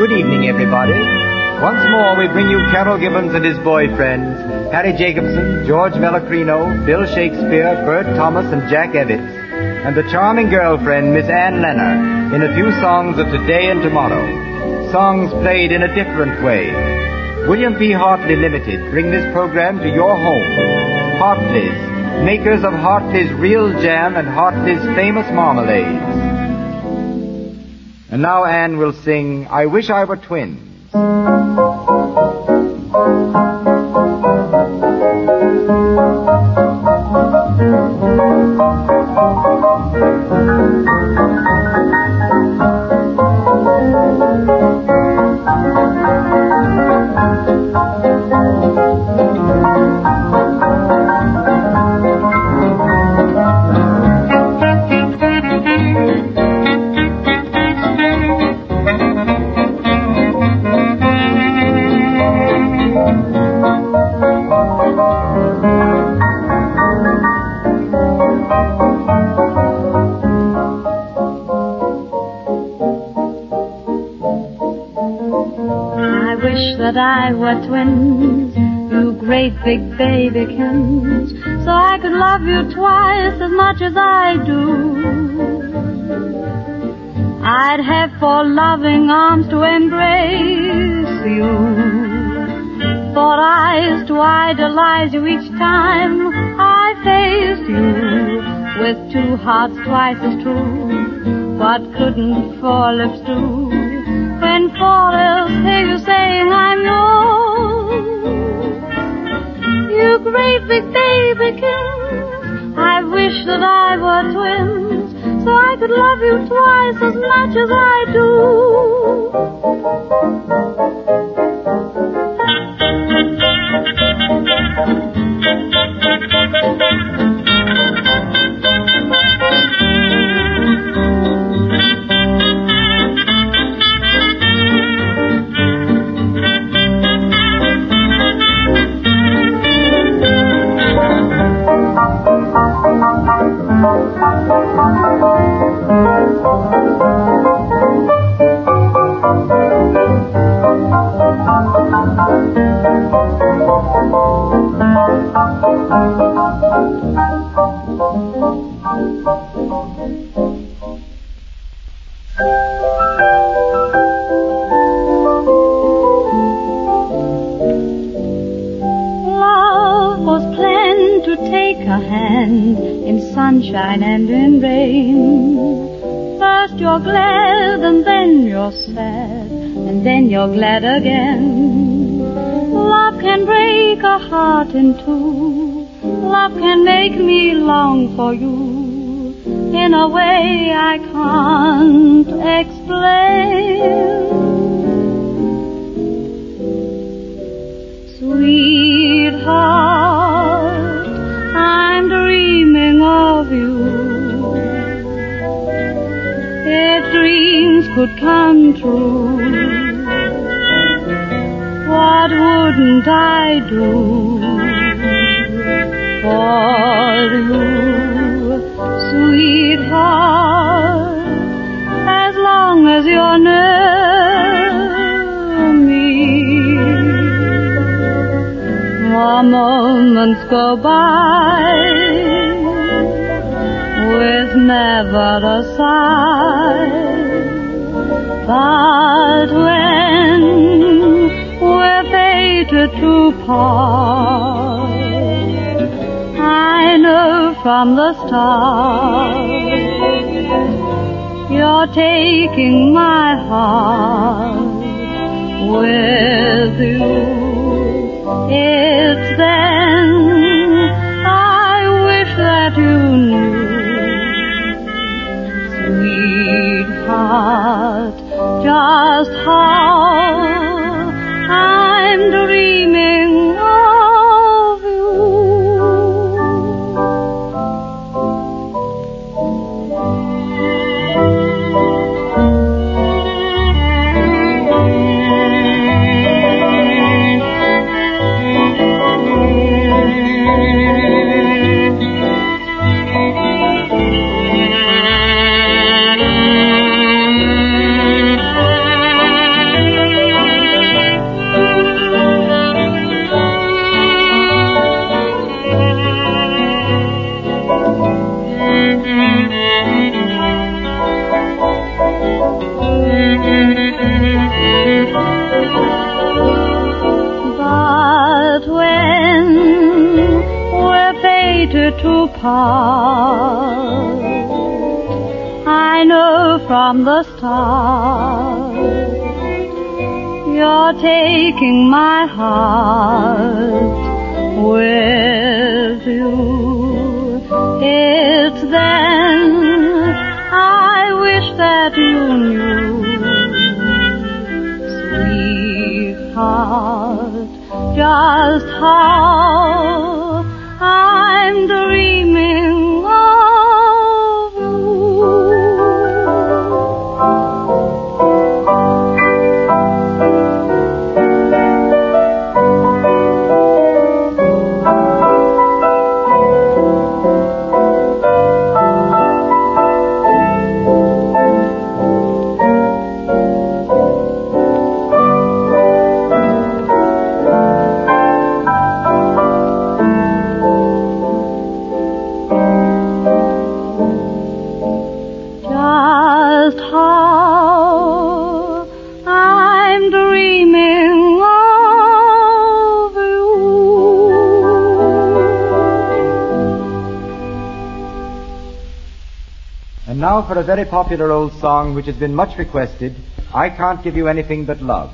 Good evening, everybody. Once more, we bring you Carol Gibbons and his boyfriends, Harry Jacobson, George Melocrino, Bill Shakespeare, Bert Thomas, and Jack Ebbets, and the charming girlfriend, Miss Ann Lenner, in a few songs of today and tomorrow. Songs played in a different way. William P. Hartley Limited bring this program to your home. Hartley's, makers of Hartley's Real Jam and Hartley's famous marmalades. And now Ann will sing, I Wish I Were Twins. That I were twins, you great big babykins, so I could love you twice as much as I do. I'd have 4 loving arms to embrace you, 4 eyes to idolize you each time I face you, with 2 hearts twice as true. What couldn't 4 lips do? When 4 lips hear you saying I'm yours, you great big babykins, I wish that I were twins, so I could love you twice as much as I do. Sunshine and in rain. First you're glad and then you're sad, and then you're glad again. Love can break a heart in two. Love can make me long for you in a way I can't explain. Sweetheart, I'm dreaming of you. If dreams could come true, what wouldn't I do for you, sweetheart, as long as you're near me. More moments go by with never a sigh, but when we're fated to part, I know from the start you're taking my heart with you. It's then I wish that you knew, sweetheart, just how I'm dreaming of you. sweetheart, I know from the start you're taking my heart with you. It's then I wish that you knew, sweetheart, just how I'm dreaming of you. And now for a very popular old song which has been much requested, I Can't Give You Anything But Love.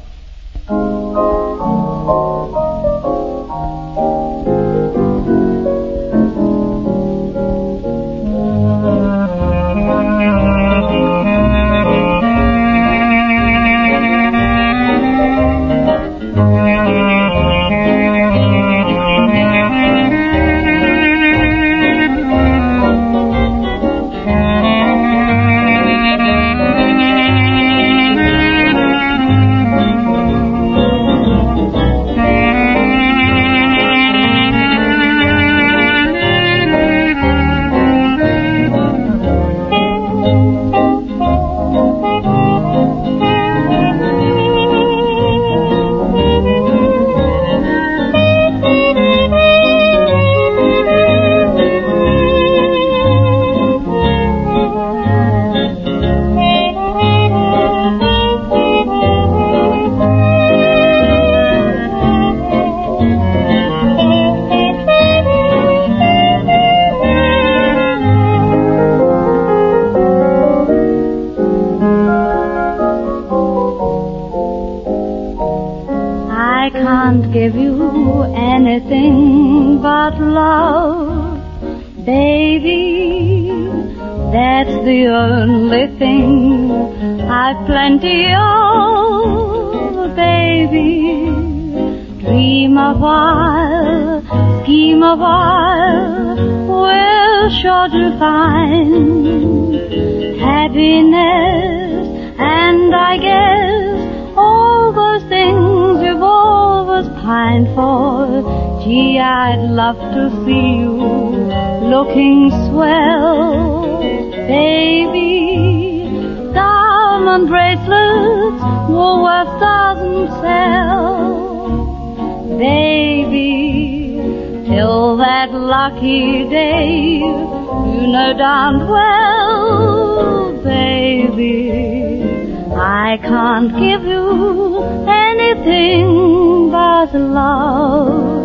I can't give you anything but love, baby. That's the only thing I've plenty of, baby. Dream a while, scheme a while, we're sure to find happiness, and I guess all those things you've always pined for. Gee, I'd love to see you looking swell, baby. Diamond bracelets Woolworth doesn't sell, baby. Till that lucky day, you know darn well, baby, I can't give you anything but love.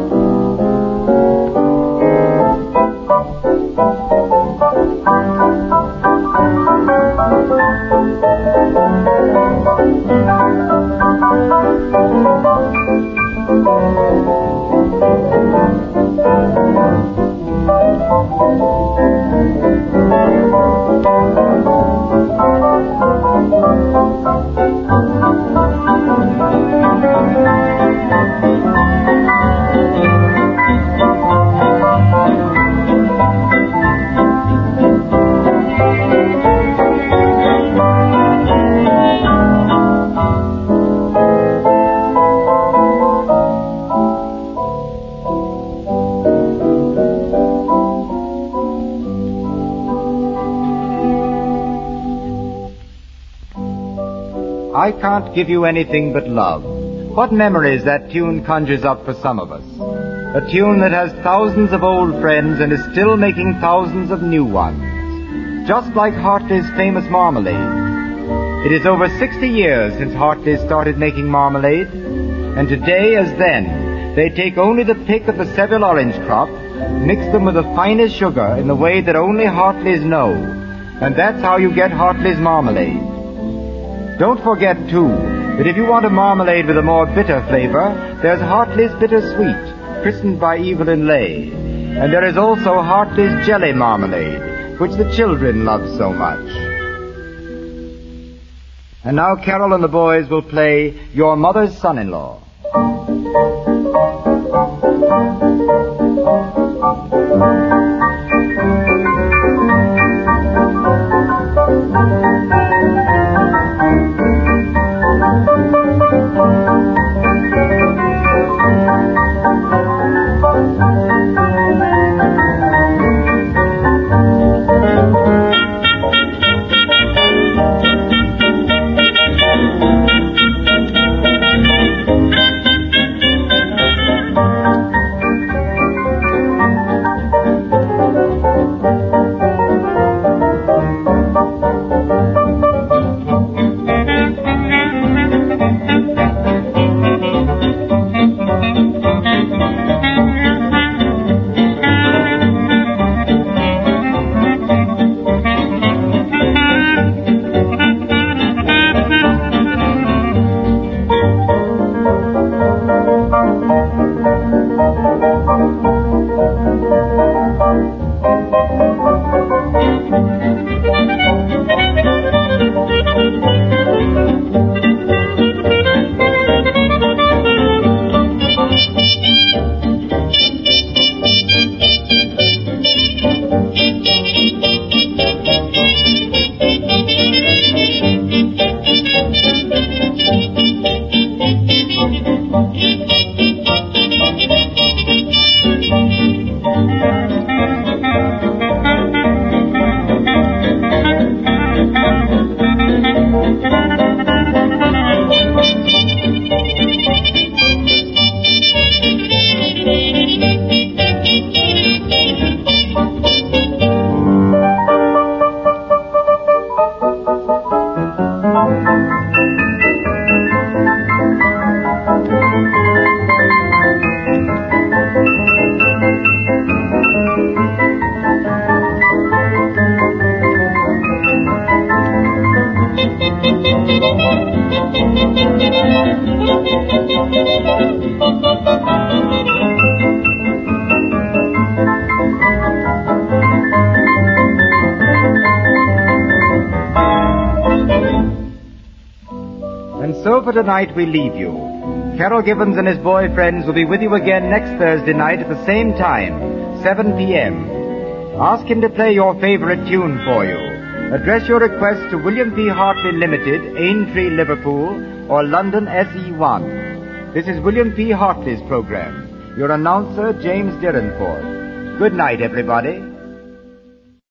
I Can't Give You Anything But Love. What memories that tune conjures up for some of us. A tune that has thousands of old friends and is still making thousands of new ones. Just like Hartley's famous marmalade. It is over 60 years since Hartley started making marmalade, and today, as then, they take only the pick of the Seville orange crop, mix them with the finest sugar in the way that only Hartley's know. And that's how you get Hartley's marmalade. Don't forget, too, that if you want a marmalade with a more bitter flavor, there's Hartley's Bittersweet, christened by Evelyn Leigh. And there is also Hartley's Jelly Marmalade, which the children love so much. And now Carol and the boys will play Your Mother's Son-in-Law. So for tonight we leave you. Carol Gibbons and his boy friends will be with you again next Thursday night at the same time, 7 p.m. Ask him to play your favorite tune for you. Address your request to William P. Hartley Limited, Aintree, Liverpool, or London SE1. This is William P. Hartley's program. Your announcer, James Derenforth. Good night, everybody.